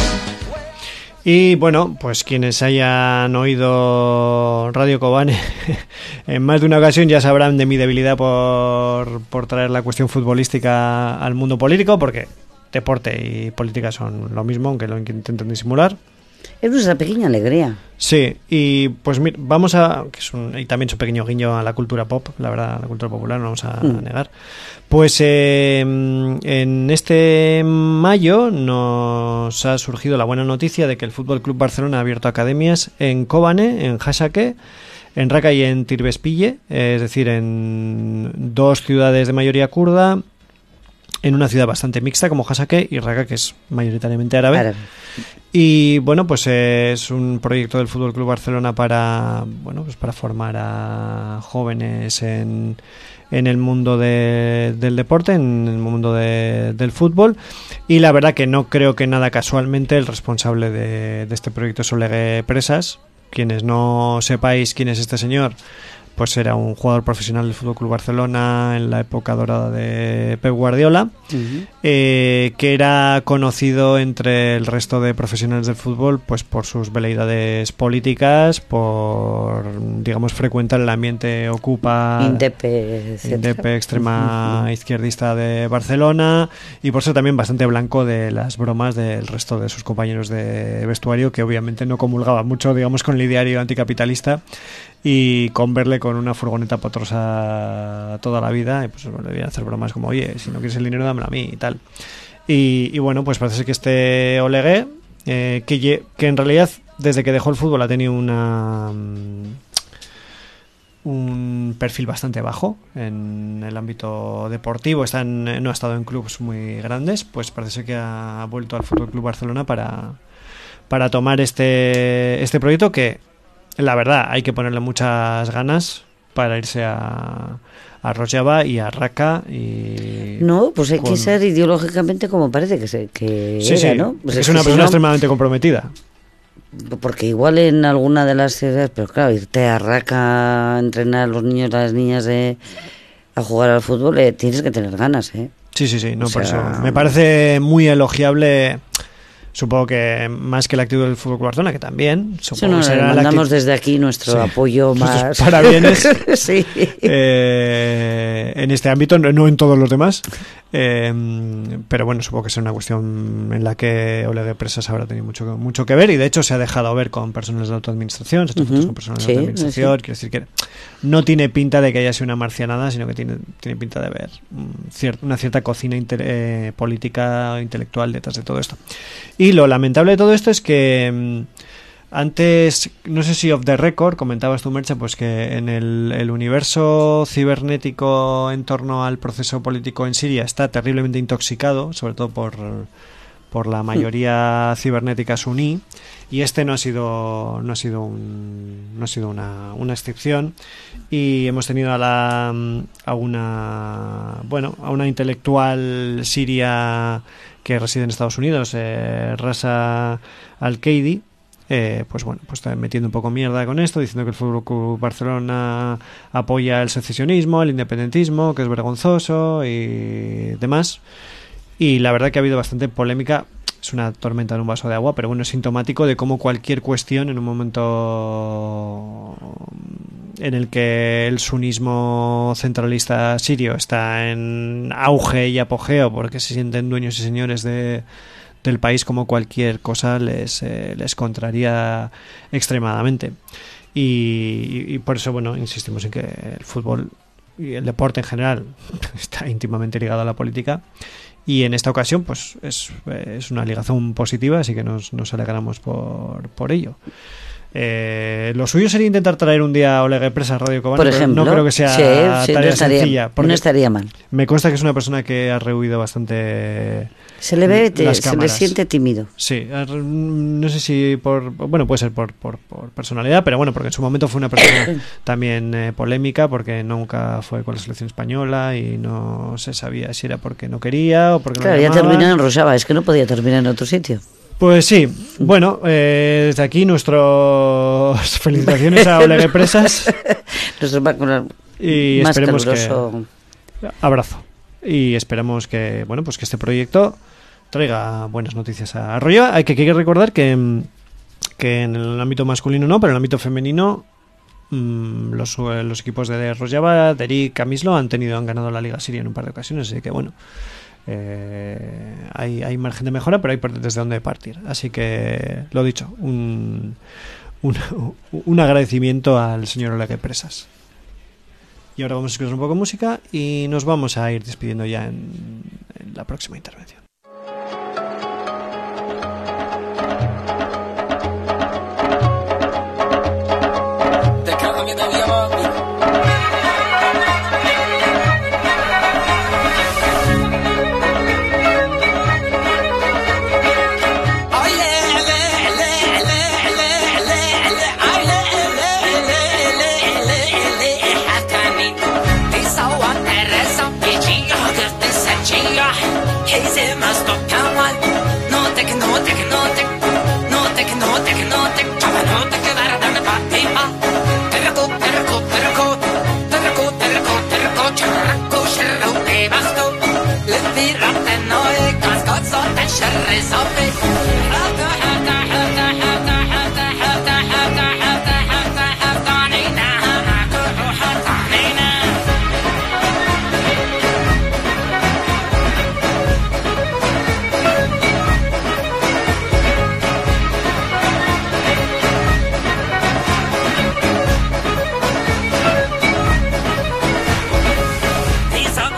Y bueno, pues quienes hayan oído Radio Kobane en más de una ocasión ya sabrán de mi debilidad por traer la cuestión futbolística al mundo político, porque deporte y política son lo mismo, aunque lo intenten disimular. Es nuestra pequeña alegría. Sí, y pues mira, vamos a... y también su pequeño guiño a la cultura pop, la verdad, la cultura popular, no vamos a negar. Pues en este mayo nos ha surgido la buena noticia de que el Fútbol Club Barcelona ha abierto academias en Kobane, en Hasake, en Raqqa y en Tirbespille, es decir, en dos ciudades de mayoría kurda, en una ciudad bastante mixta como Hasake y Raqqa, que es mayoritariamente árabe. Y bueno, pues es un proyecto del Fútbol Club Barcelona para formar a jóvenes en el mundo del deporte, en el mundo del fútbol. Y la verdad que no creo que nada casualmente el responsable de este proyecto es Oleg Presas. Quienes no sepáis quién es este señor, pues era un jugador profesional del Fútbol Club Barcelona en la época dorada de Pep Guardiola, que era conocido entre el resto de profesionales del fútbol pues por sus veleidades políticas, por, digamos, frecuentar el ambiente Ocupa, Indepe, extrema izquierdista de Barcelona, y por eso también bastante blanco de las bromas del resto de sus compañeros de vestuario, que obviamente no comulgaba mucho, digamos, con el ideario anticapitalista, y con verle con una furgoneta potrosa toda la vida, pues le debían hacer bromas como, oye, si no quieres el dinero dámelo a mí y tal. Y bueno, pues parece que este Olegué que en realidad desde que dejó el fútbol ha tenido un perfil bastante bajo en el ámbito deportivo, no ha estado en clubes muy grandes, pues parece ser que ha vuelto al Fútbol Club Barcelona para tomar este proyecto, que la verdad hay que ponerle muchas ganas para irse a Rojava y a Raqqa. No, pues hay que ser ideológicamente como parece que sí, era, sí, ¿no? Pues es una persona extremadamente comprometida. Porque igual en alguna de las ciudades, pero claro, irte a Raqqa a entrenar a los niños, las niñas a jugar al fútbol, tienes que tener ganas, ¿eh? Sí, no, por eso me parece muy elogiable. Supongo que más que la actitud del Fútbol Club Barcelona, que también. Supongo que será mandamos desde aquí nuestro apoyo más. Parabienes. Sí. En este ámbito, no en todos los demás. Pero bueno, supongo que es una cuestión en la que Oleg Presas habrá tenido mucho que ver, y de hecho se ha dejado ver con personas de autoadministración, se ha hecho fotos con personas de autoadministración. Quiero decir que no tiene pinta de que haya sido una marcianada, sino que tiene pinta de ver una cierta cocina política, intelectual detrás de todo esto. Y lo lamentable de todo esto es que antes, no sé si off the record, comentabas tú, Merche, pues que en el universo cibernético en torno al proceso político en Siria está terriblemente intoxicado, sobre todo por la mayoría cibernética suní, y este no ha sido una excepción, y hemos tenido a una intelectual siria que reside en Estados Unidos, Rasa Al-Qaidi, pues está metiendo un poco mierda con esto, diciendo que el Fútbol Club Barcelona apoya el secesionismo, el independentismo, que es vergonzoso y demás. Y la verdad que ha habido bastante polémica. Es una tormenta en un vaso de agua, pero bueno, es sintomático de cómo cualquier cuestión en un momento en el que el sunismo centralista sirio está en auge y apogeo porque se sienten dueños y señores del país, como cualquier cosa les contraría extremadamente. Y por eso, bueno, insistimos en que el fútbol y el deporte en general está íntimamente ligado a la política, y en esta ocasión pues es una ligación positiva, así que nos alegramos por ello. Lo suyo sería intentar traer un día a Oleg Presas a Radio Kobane, por ejemplo. No creo que sea tarea sencilla. No estaría mal. Me consta que es una persona que ha rehuido bastante. Se le ve, se le siente tímido. Sí, no sé si puede ser por personalidad, pero bueno, porque en su momento fue una persona también polémica, porque nunca fue con la selección española y no se sabía si era porque no quería o porque no. Claro, ya terminó en Rojava, es que no podía terminar en otro sitio. Pues sí, bueno, desde aquí nuestras felicitaciones a Oleg Presas. Y más esperemos caluroso. Abrazo. Y esperamos que, bueno, pues que este proyecto traiga buenas noticias a Rojava. Hay que recordar que en el ámbito masculino no, pero en el ámbito femenino los equipos de Rojava, Derik, Kamislo han ganado la Liga Siria en un par de ocasiones, así que bueno, hay margen de mejora, pero hay desde dónde partir. Así que, lo dicho, un agradecimiento al señor Oleg Presas. Y ahora vamos a escuchar un poco de música y nos vamos a ir despidiendo ya en la próxima intervención.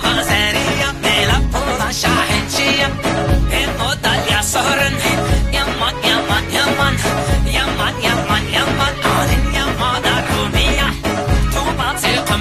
Sorun,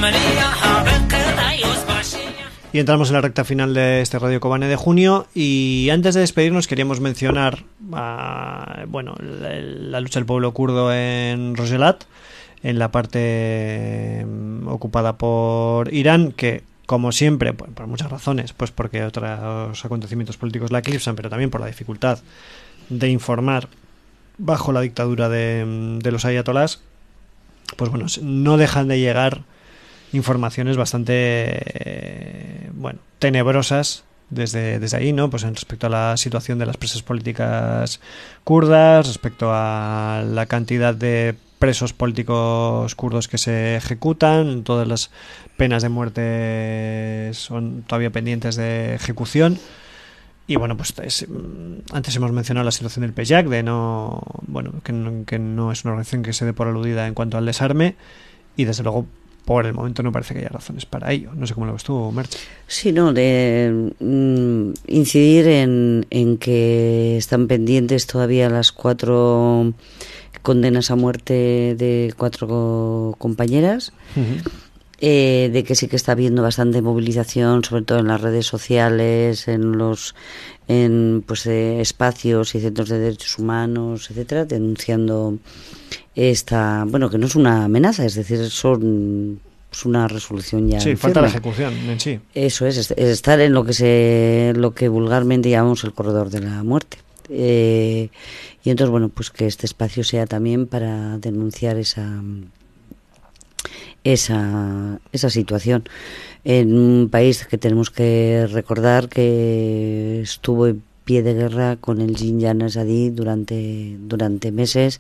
Y entramos en la recta final de este Radio Kobane de junio, y antes de despedirnos queríamos mencionar la lucha del pueblo kurdo en Rojalat, en la parte ocupada por Irán, que como siempre, por muchas razones, pues porque otros acontecimientos políticos la eclipsan, pero también por la dificultad de informar bajo la dictadura de los ayatolás, pues bueno, no dejan de llegar informaciones bastante tenebrosas desde ahí, ¿no? Pues en respecto a la situación de las presas políticas kurdas, respecto a la cantidad de presos políticos kurdos que se ejecutan, todas las penas de muerte son todavía pendientes de ejecución. Y bueno, pues antes hemos mencionado la situación del PEJAK, que no es una organización que se dé por aludida en cuanto al desarme, y desde luego por el momento no parece que haya razones para ello. No sé cómo lo ves tú, Merche. Sí, no, de incidir en que están pendientes todavía las 4 condenas a muerte de 4 compañeras, de que sí que está habiendo bastante movilización, sobre todo en las redes sociales, en espacios y centros de derechos humanos, etcétera, denunciando esta, que no es una amenaza, es decir, es una resolución ya. Sí, falta la ejecución en sí. Eso es estar en lo que vulgarmente llamamos el corredor de la muerte. Y entonces, pues que este espacio sea también para denunciar esa situación en un país que tenemos que recordar que estuvo en pie de guerra con el Jinjan Azadi durante meses,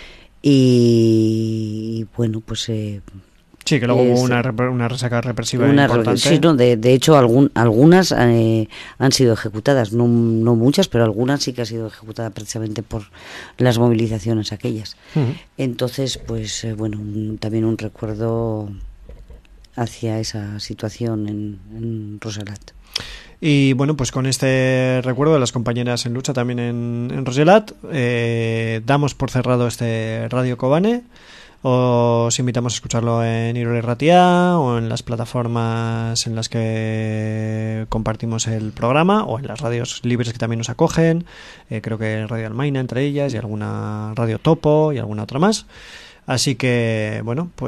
y sí, que luego hubo una resaca represiva importante. Sí, no, de hecho algunas han sido ejecutadas, no muchas, pero algunas sí que han sido ejecutadas precisamente por las movilizaciones aquellas. Entonces, también un recuerdo hacia esa situación en Rojalat. Y pues con este recuerdo de las compañeras en lucha también en Rojalat, damos por cerrado este Radio Kobane. Os invitamos a escucharlo en Irole Ratia o en las plataformas en las que compartimos el programa, o en las radios libres que también nos acogen, creo que Radio Almaina entre ellas, y alguna Radio Topo y alguna otra más. Así que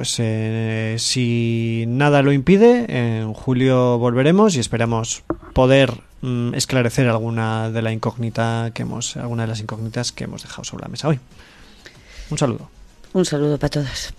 si nada lo impide, en julio volveremos y esperamos poder esclarecer alguna de las incógnitas que hemos dejado sobre la mesa hoy. Un saludo. Un saludo para todas.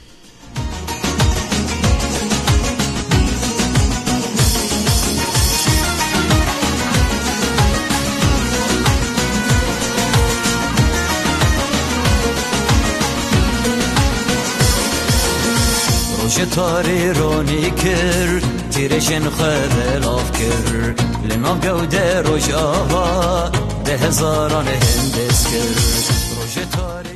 روشتاری رونی کر تیرشن خدلاف کر لنام گوده روش آها ده هزاران هندس کر روشتاری